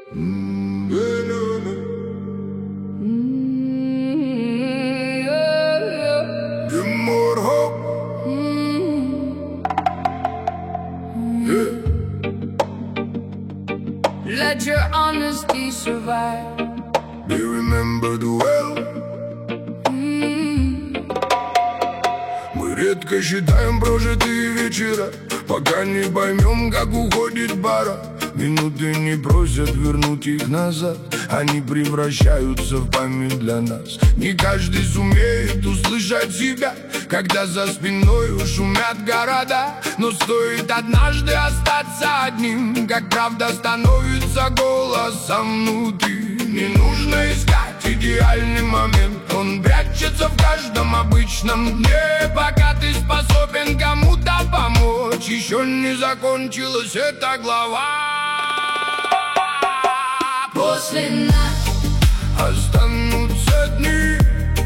Let your honesty survive. Be remembered well. Мы редко считаем прожитые вечера, пока не поймем, как уходит пора. Минуты не просят вернуть их назад, они превращаются в память для нас. Не каждый сумеет услышать себя, когда за спиной шумят города. Но стоит однажды остаться одним, как правда становится голосом внутри. Не нужно искать идеальный момент, он прячется в каждом обычном дне. Пока ты способен кому-то помочь, еще не закончилась эта глава. После нас останутся дни,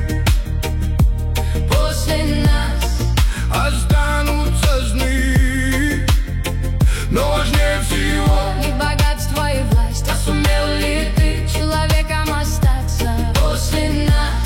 после нас останутся сны. Но важнее всего не богатство и власть, а сумел ли ты человеком остаться после нас.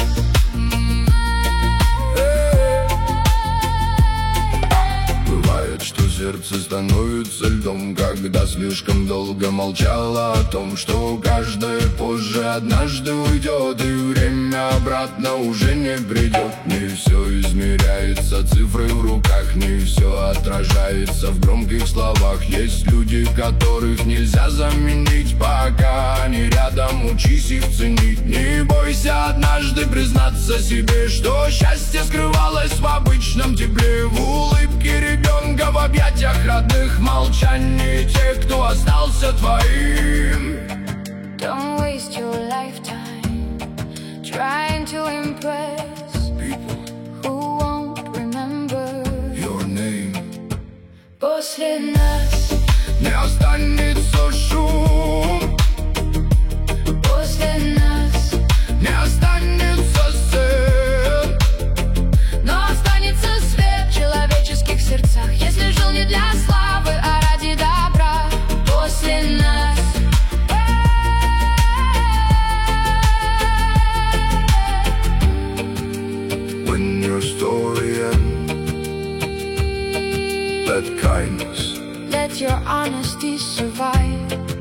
Бывает, что сердце становится льдом, когда слишком долго молчало о том, что каждое позже однажды уйдет, и время обратно уже не придет. Не все измеряется цифрой в руках, не все отражается в громких словах. Есть люди, которых нельзя заменить, пока они рядом, учись их ценить. Не бойся однажды признаться себе, что счастье скрывалось в обычном тепле, в улыбке ребенка, в объятиях родных, молчании тех, кто остался твоим. Don't waste your lifetime trying to impress People, who won't remember your name. после нас. Не останется шум, После нас не останется сцен, но останется свет в человеческих сердцах, если жил не для славы, а ради добра. После нас when your story ends, let kindness let your honesty survive.